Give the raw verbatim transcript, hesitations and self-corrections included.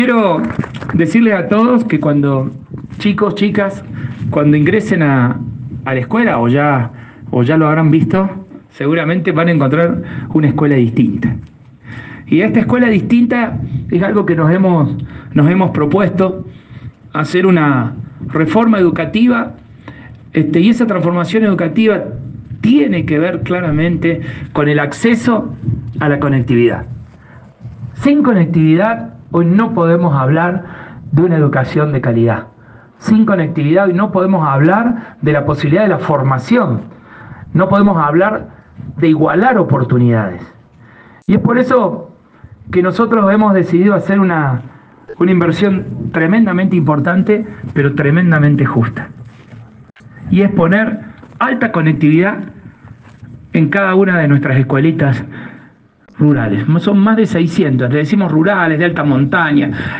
Quiero decirles a todos que cuando chicos, chicas, cuando ingresen a, a la escuela, o ya, o ya lo habrán visto, seguramente van a encontrar una escuela distinta. Y esta escuela distinta es algo que nos hemos, nos hemos propuesto, hacer una reforma educativa, este, y esa transformación educativa tiene que ver claramente con el acceso a la conectividad. Sin conectividad, hoy no podemos hablar de una educación de calidad. Sin conectividad, hoy no podemos hablar de la posibilidad de la formación. No podemos hablar de igualar oportunidades. Y es por eso que nosotros hemos decidido hacer una, una inversión tremendamente importante, pero tremendamente justa. Y es poner alta conectividad en cada una de nuestras escuelitas rurales. Son más de seiscientas, le decimos rurales, de alta montaña.